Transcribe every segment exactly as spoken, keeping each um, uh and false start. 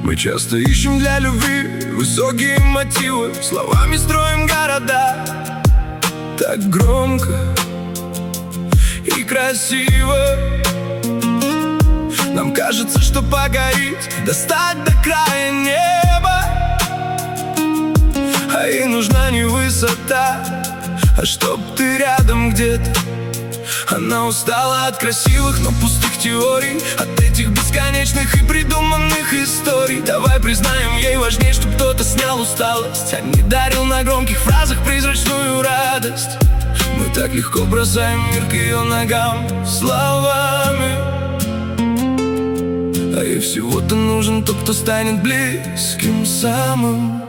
Мы часто ищем для любви высокие мотивы, словами строим города так громко и красиво. Нам кажется, что погореть, достать до края неба, а ей нужна не высота, а чтоб ты рядом где-то. Она устала от красивых, но пустых теорий, от этих бесконечных и придуманных историй. Давай признаем, ей важнее, чтоб кто-то снял усталость, а не дарил на громких фразах призрачную радость. Мы так легко бросаем мир к ее ногам словами, а ей всего-то нужен тот, кто станет близким самым.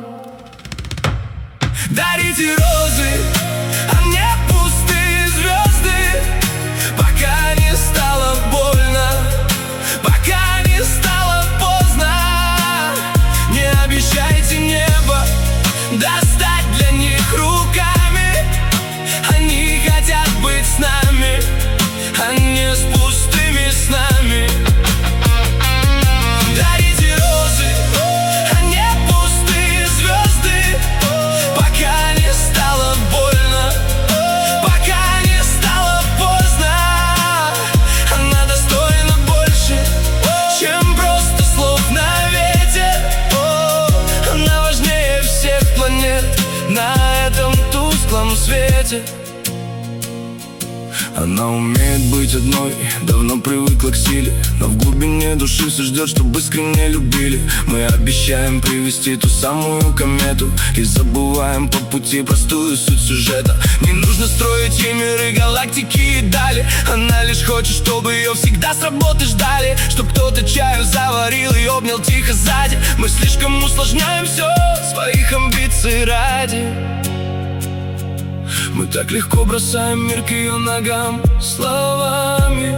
Дарите розы, а мне пустые звезды, пока не стало больно, пока не стало поздно. Не обещайте небо достать для них руками, они хотят быть с нами, а не с пустыми снами. Дарите розы, а не пустые звезды, пока не стало больно, пока не стало поздно. Она достойна больше, чем просто слов на ветер. Она важнее всех планет на этом тусклом свете. Она умеет быть одной, давно привыкла к силе, но в глубине души все ждет, чтобы искренне любили. Мы обещаем привести ту самую комету и забываем по пути простую суть сюжета. Не нужно строить ей миры, галактики и дали. Она лишь хочет, чтобы ее всегда с работы ждали, чтоб кто-то чаю заварил и обнял тихо сзади. Мы слишком усложняем все своих амбиций ради. Мы так легко бросаем мир к ее ногам словами,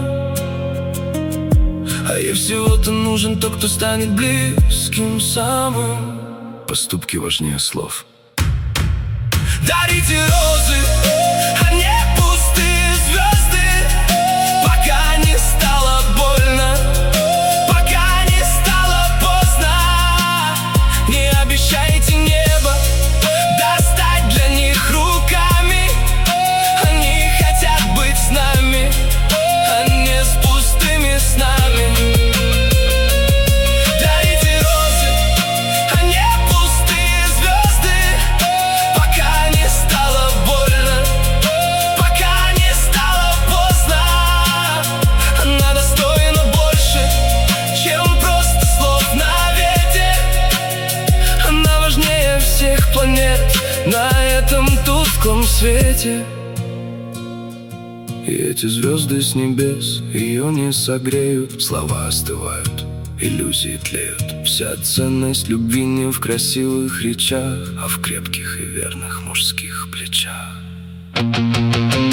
а ей всего-то нужен тот, кто станет близким самым. Поступки важнее слов. Дарите розы, а не пустые звезды, пока не стало больно, пока не стало поздно. Не обещайте небо достать для них руками, они хотят быть с нами, а не с пустыми снами. Дарите розы, а не пустые звезды, пока не стало больно, пока не стало поздно. Она достойна больше, чем просто слов на ветер. Она важнее всех планет на этом тусклом свете. И эти звезды с небес ее не согреют, слова остывают, иллюзии тлеют. Вся ценность любви не в красивых речах, а в крепких и верных мужских плечах.